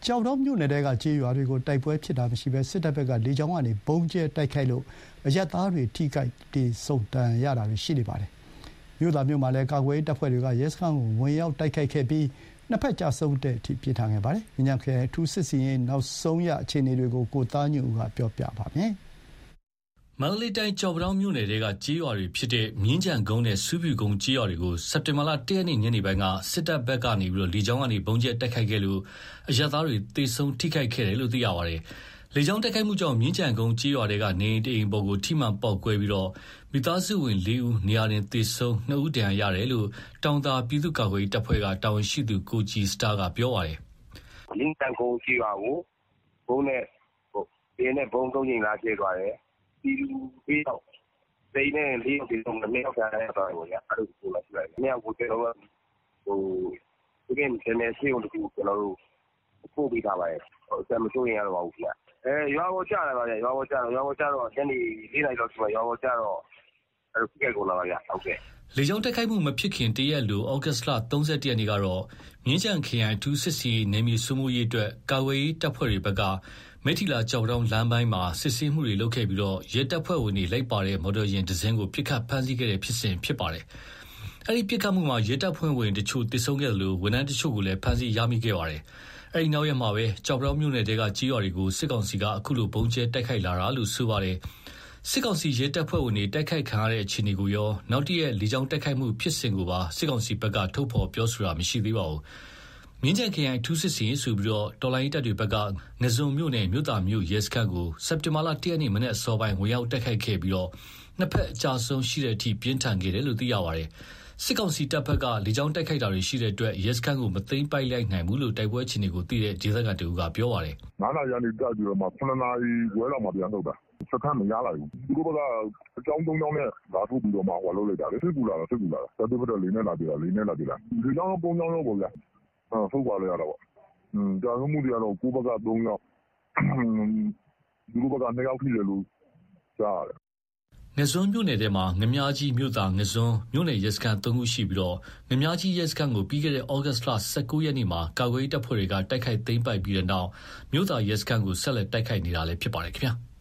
ကြောက်တော်မြို့နယ်ကကြေးရွာတွေကိုတိုက်ပွဲဖြစ်တာမရှိဘဲစစ်တပ်ဘက်ကလေကြောင်းကနေဘုံကျဲတိုက်ခိုက်လို့အရပ်သားတွေထိခိုက်ဒေဆုံးတန်ရတာတွေရှိနေပါတယ်။မြို့သားမြို့မှာလည်းကာကွယ်ရေးတပ်ဖွဲ့တွေကရဲစခန်းကိုဝင်ရောက်တိုက်ခိုက်ခဲ့ပြီးနှစ်ဖက်ကြားဆုံးတဲ့အထိပြင်းထန်ခဲ့ပါတယ်။မြင်းခြံခရိုင်အထူးစစ်စင်ရေးနောက်ဆုံးရအခြေအနေတွေကိုကိုသားညွန့်ဦးကပြောပြပါမယ်။မန္တလေးတိုင်းကျောက်ပတောင်းမြို့နယ်ကကြေးရွာတွေဖြစ်တဲ့မြင်းခြံကုန်းနဲ့စူးပြူကုန်းကြေးရွာတွေကိုစက်တင်ဘာလ 1 ရက်နေ့ညနေပိုင်းကစစ်တပ်ဘက်ကနေလေကြောင်းကနေဘုံကျဲတိုက်ခိုက်ခဲ့လို့အရပ်သားတွေသေဆုံးထိခိုက်ခဲ့တယ်လို့သိရပါတယ်။လေကြောင်းတိုက်ခိုက်မှုကြောင့်မြင်းခြံကုန်းကြေးရွာတွေကနေအိမ်တအိမ်ပေါ်ကိုထိမှန်ပေါက်ကွဲပြီးမိသားစုဝင် 4 ဦးနေရာတင်သေဆုံး2 ဦးဒဏ်ရာရတယ်လို့တောင်သာပြည်သူ့ကာကွယ်ရေးတပ်ဖွဲ့ကတာဝန်ရှိသူကိုကြည်စတာကပြောပါတယ်။မြင်းခြံကုန်းကြေးရွာကိုဘုံနဲ့ဘုံ3 ချိန်လာကျဲသွားတယ်။ဒီလူ4 ယောက်စိတ်နဲ့4 ယောက်ဒီဆုံး2 ယောက်ခံရတော့ဗျာအဲ့လိုပြောလိုက်တယ်။မြောက်ကိုကျွန်တော်ဒီကနေ့နည်းရှင်းအောင်တခုကျွန်တော်တို့ပို့ပေးထားပါတယ်။ဆက်မစိုးရင်ရတော့ပါဘူးဗျာ။ရွာပေါ်ကျလာပါဗျာ။ရွာပေါ်ကျတော့ညနေ4 နာရီလောက်ဆိုရွာပေါ်ကျတော့အဲ့လိုပြက်ကုန်လာပါဗျာ။ဟုတ်ကဲ့လေကြောင်းတိုက်ခိုက်မှုမဖြစ်ခင်တရက်လိုဩဂတ်လ 31 ရက်နေ့ကတော့မြင်းခြံခရိုင်ထူးစစ်စီနယ်မြေစိုးမိုးရေးအတွက်ကာကွယ်ရေးတပ်ဖွဲ့တွေဘက်ကမိထီလာကြောက်တောင်းလမ်းပိုင်းမှာစစ်ဆေးမှုတွေလုပ်ခဲ့ပြီးရဲတပ်ဖွဲ့ဝင်တွေလိုက်ပါတဲ့မော်တော်ယာဉ်တစ်စင်းကိုပစ်ခတ်ဖမ်းဆီးခဲ့တဲ့ဖြစ်စဉ်ဖြစ်ပါတယ်။အဲဒီပစ်ခတ်မှုမှာရဲတပ်ဖွဲ့ဝင်တချို့သေဆုံးခဲ့တယ်လို့ဝန်ထမ်းတချို့ကိုလည်းဖမ်းဆီးရမိခဲ့ပါတယ်။အဲဒီနောက်ရက်မှာပဲကြောက်တောင်းမြို့နယ်ကကြေးရွာတွေကိုစစ်ကောင်စီကအခုလိုဘုံကျဲတိုက်ခိုက်လာတာလို့ဆိုပါတယ်။စစ်ကောင်စီရဲတပ်ဖွဲ့ဝင်တွေတိုက်ခိုက်ခံရတဲ့အခြေအနေကိုရောနောက်တည့်လေကြောင်းတိုက်ခိုက်မှုဖြစ်စဉ်ကိုပါစစ်ကောင်စီဘက်ကထုတ်ဖော်ပြောဆိုတာမရှိသေးပါဘူး။မြင်းခြံခရိုင်ထူးစစ်စင်ဆိုပြီးတော်လိုင်းတပ်တွေဘက်ကငဇုံမြို့နယ်မြို့သားမြို့ရဲစခန်းကိုစက်တင်ဘာလ 1 ရက်နေ့မနေ့အစောပိုင်းဝင်ရောက်တိုက်ခိုက်ခဲ့ပြီးနှစ်ဖက်အကြဆုံးရှိတဲ့အထိပြင်းထန်ခဲ့တယ်လို့သိရပါတယ်။စစ်ကောင်စီတပ်ဘက်ကလေကြောင်းတိုက်ခိုက်တာတွေရှိတဲ့အတွက်ရဲစခန်းကိုမသိမ်းပိုက်လိုက်နိုင်ဘူးလို့တိုက်ပွဲအခြေအနေကိုသိတဲ့ဒေသခံတူကပြောပါတယ်။9 နာရီကနေတက်ပြီးတော့မှ9 နာရီဝဲလောက်မှပြန်ထုတ်တာ။စခန်းမရလိုက်ဘူး။သူတို့ကအကြောင်း3 ကြောင်းနဲ့ဓာတ်ထုတ်ပြီးတော့မှဟောလုပ်လိုက်တာလေစစ်ကူလာတာ။တပ်တွေဘက်ကလေးနဲ့လာပြီလားလေးနဲ့လာပြီလား။ဒီကြောင်း3 ကြောင်းလောက်ပေါ့ဗျာ။ထုတ်ပါလေရတာပေါ့။ကြာဆုံးမှုတွေကတော့ကိုယ့်ဘက်က3 ယောက်သူတို့ဘက်က2 ယောက်ထိတယ်လို့ကြားရတယ်ငဇွန်းမြို့နယ်ထဲမှာငမြားကြီးမြို့သားငဇွန်းမြို့နယ်ရဲစခန်း3 ခုရှိပြီးငမြားကြီးရဲစခန်းကိုပြီးခဲ့တဲ့ဩဂတ်လ 19 ရက်နေ့မှာကာကွယ်ရေးတပ်ဖွဲ့တွေကတိုက်ခိုက်သိမ်းပိုက်ပြီးတဲ့နောက်မြို့သားရဲစခန်းကိုဆက်လက်တိုက်ခိုက်နေတာလည်းဖြစ်ပါတယ်ခင်ဗျာ။